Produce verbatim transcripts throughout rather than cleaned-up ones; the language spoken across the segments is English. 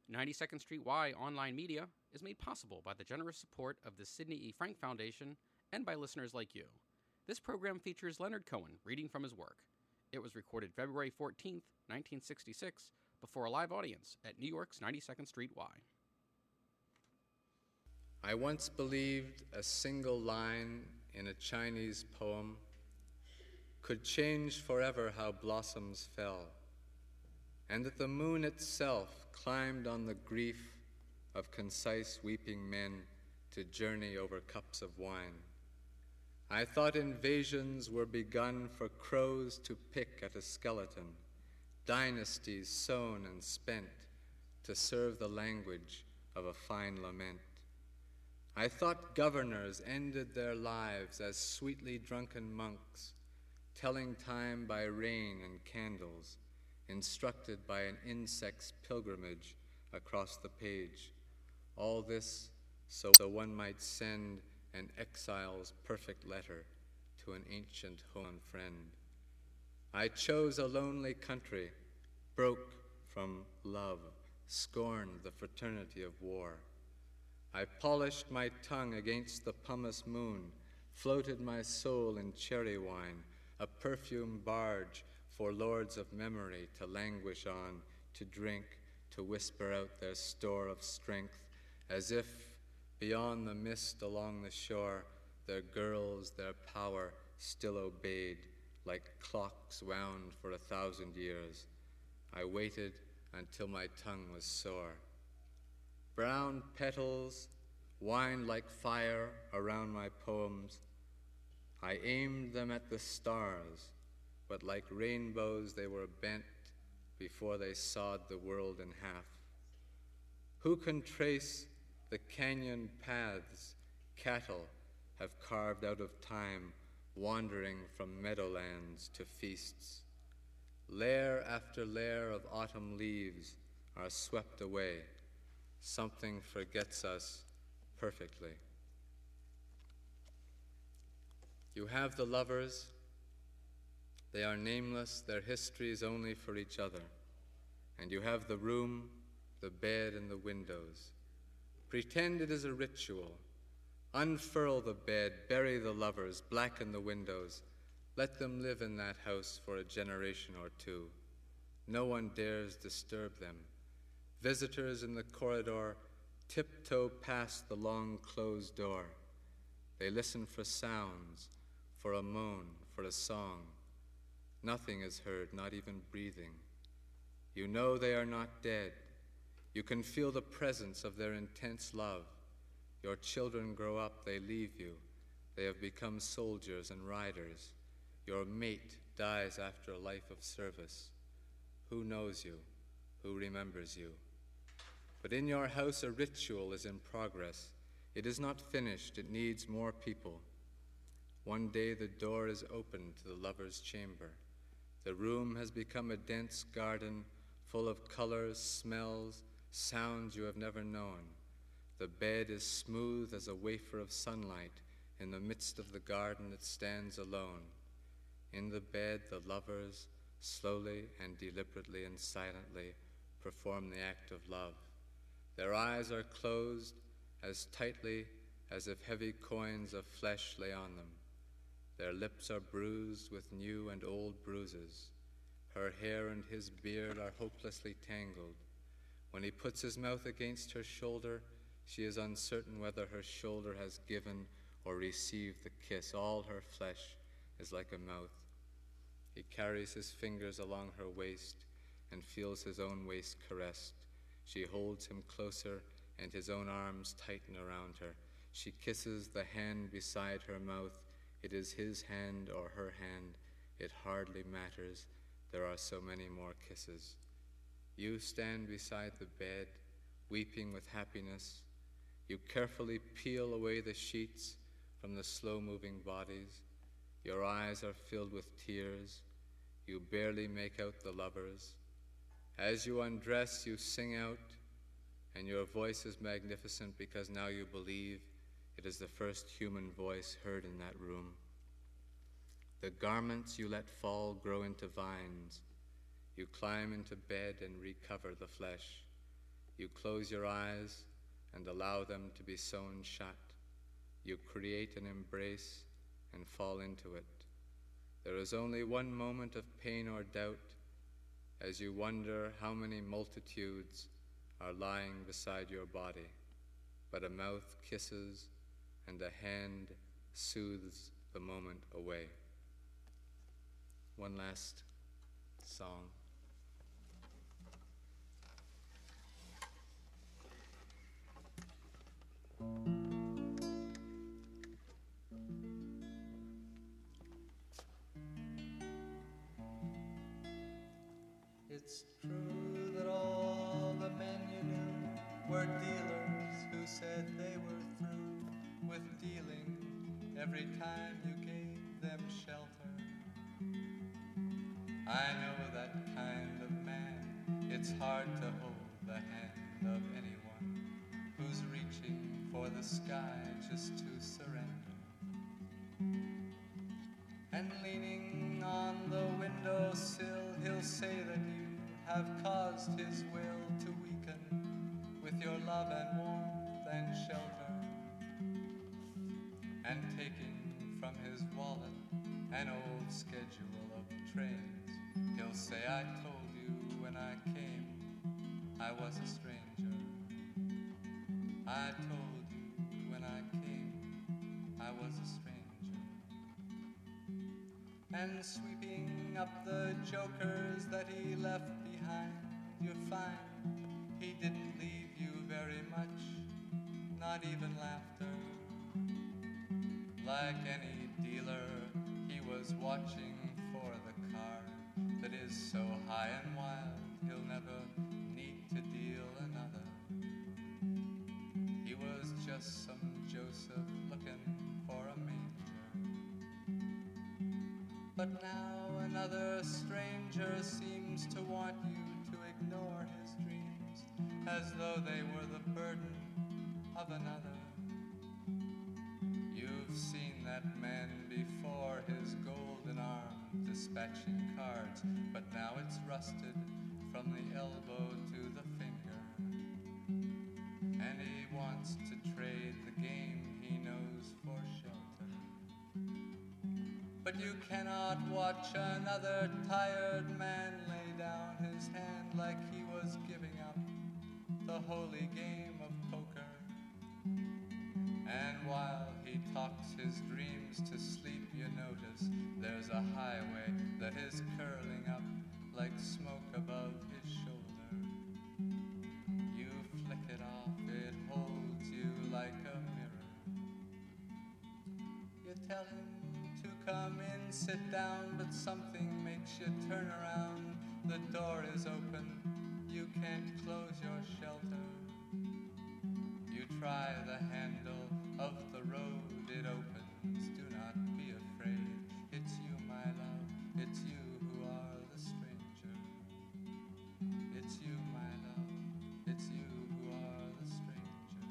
ninety-second Street Y online media is made possible by the generous support of the Sidney E. Frank Foundation and by listeners like you. This program features Leonard Cohen reading from his work. It was recorded February fourteenth, nineteen sixty-six, before a live audience at New York's ninety-second Street Y. I once believed a single line in a Chinese poem could change forever how blossoms fell, and that the moon itself climbed on the grief of concise weeping men to journey over cups of wine. I thought invasions were begun for crows to pick at a skeleton, dynasties sown and spent to serve the language of a fine lament. I thought governors ended their lives as sweetly drunken monks, telling time by rain and candles, instructed by an insect's pilgrimage across the page. All this so one might send an exile's perfect letter to an ancient home friend. I chose a lonely country, broke from love, scorned the fraternity of war. I polished my tongue against the pumice moon, floated my soul in cherry wine, a perfume barge for lords of memory to languish on, to drink, to whisper out their store of strength, as if beyond the mist along the shore, their girls, their power still obeyed, like clocks wound for a thousand years. I waited until my tongue was sore. Brown petals whined like fire around my poems. I aimed them at the stars, but like rainbows they were bent before they sawed the world in half. Who can trace the canyon paths cattle have carved out of time, wandering from meadowlands to feasts? Layer after layer of autumn leaves are swept away. Something forgets us perfectly. You have the lovers. They are nameless, their histories only for each other. And you have the room, the bed, and the windows. Pretend it is a ritual. Unfurl the bed, bury the lovers, blacken the windows. Let them live in that house for a generation or two. No one dares disturb them. Visitors in the corridor tiptoe past the long closed door. They listen for sounds, for a moan, for a song. Nothing is heard, not even breathing. You know they are not dead. You can feel the presence of their intense love. Your children grow up, they leave you. They have become soldiers and riders. Your mate dies after a life of service. Who knows you? Who remembers you? But in your house a ritual is in progress. It is not finished, it needs more people. One day the door is opened to the lover's chamber. The room has become a dense garden full of colors, smells, sounds you have never known. The bed is smooth as a wafer of sunlight. In the midst of the garden it stands alone. In the bed the lovers, slowly and deliberately and silently, perform the act of love. Their eyes are closed as tightly as if heavy coins of flesh lay on them. Their lips are bruised with new and old bruises. Her hair and his beard are hopelessly tangled. When he puts his mouth against her shoulder, she is uncertain whether her shoulder has given or received the kiss. All her flesh is like a mouth. He carries his fingers along her waist and feels his own waist caressed. She holds him closer, and his own arms tighten around her. She kisses the hand beside her mouth. It is his hand or her hand. It hardly matters. There are so many more kisses. You stand beside the bed, weeping with happiness. You carefully peel away the sheets from the slow-moving bodies. Your eyes are filled with tears. You barely make out the lovers. As you undress, you sing out, and your voice is magnificent because now you believe it is the first human voice heard in that room. The garments you let fall grow into vines. You climb into bed and recover the flesh. You close your eyes and allow them to be sewn shut. You create an embrace and fall into it. There is only one moment of pain or doubt as you wonder how many multitudes are lying beside your body, but a mouth kisses and a hand soothes the moment away. One last song. It's true that all the men you knew were dealers who said they were through with dealing every time you gave them shelter. I know that kind of man. It's hard to hold the hand of anyone who's reaching for the sky just to surrender. And leaning on the windowsill, he'll say that you have caused his will to weaken with your love and warmth and shelter. And taking from his wallet an old schedule of trains, he'll say, I told you when I came I was a stranger. I told you when I came I was a stranger. And sweeping up the jokers that he left behind, you find he didn't leave you very much, not even laughter. Like any dealer, he was watching for the card that is so high and wild he'll never need to deal another. He was just some Joseph looking for a manger. But now another stranger seems to want you to ignore his dreams as though they were the burden of another. You've seen that man before, his golden arm dispatching cards, but now it's rusted from the elbow to the finger. And he wants to trade the game he knows for shelter. But you cannot watch another tired man lay down his hand like he was giving up the holy game of poker. And while he talks his dreams to sleep, you notice there's a highway that is curling up like smoke above his shoulder. You flick it off, it holds you like a mirror. You tell him to come in, sit down, but something makes you turn around. The door is open, you can't close your shelter. You try the handle of the road, it opens. Do not be afraid. It's you, my love. It's you who are the stranger. It's you, my love. It's you who are the stranger.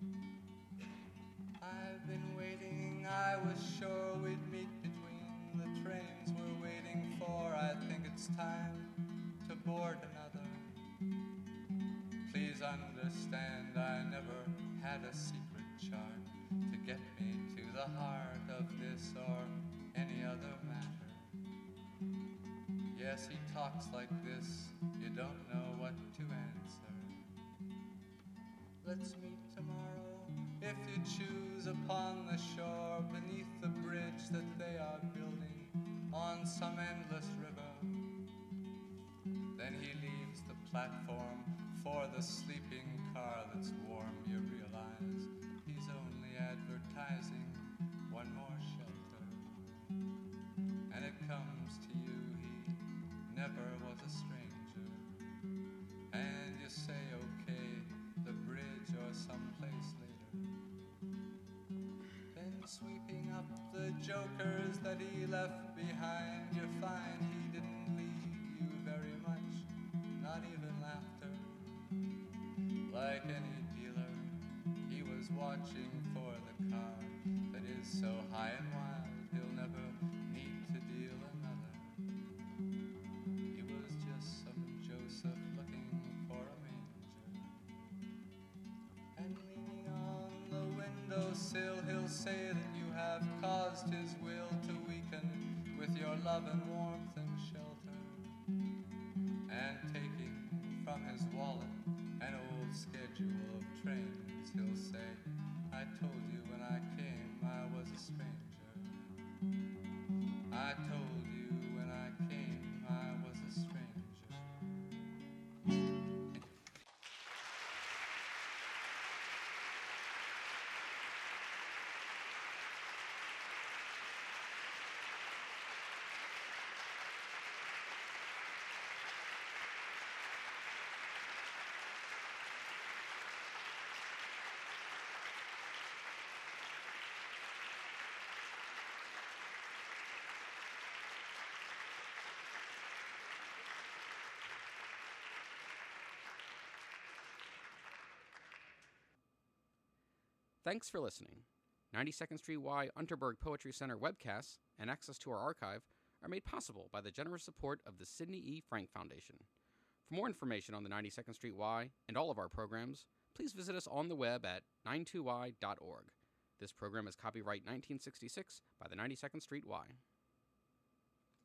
I've been waiting. I was sure we'd meet between the trains we're waiting for. I think it's time to board another. Please understand, I never had a secret chart to get me to the heart of this or any other matter. Yes, he talks like this, you don't know what to answer. Let's meet tomorrow, if you choose, upon the shore, beneath the bridge that they are building on some endless river. Then he leaves the platform for the sleeping car that's warm. You realize he's only advertising one more shelter. And it comes to you, he never was a stranger. And you say, okay, the bridge or someplace later. Then sweeping up the jokers that he left behind, you find he didn't leave you very much, not even laughter. Like any dealer, he was watching for the card that is so high and wild he'll never need to deal another. He was just some Joseph looking for a manger. sill, he'll say that you have caused his will to weaken with your love and warmth and shelter. And taking from his wallet an old schedule of trains, he'll say, I told you when I came I was a stranger. I told you when I came I was a stranger. Thanks for listening. ninety-second Street Y Unterberg Poetry Center webcasts and access to our archive are made possible by the generous support of the Sidney E. Frank Foundation. For more information on the ninety-second Street Y and all of our programs, please visit us on the web at ninety-two y dot org. This program is copyright nineteen sixty-six by the ninety-second Street Y.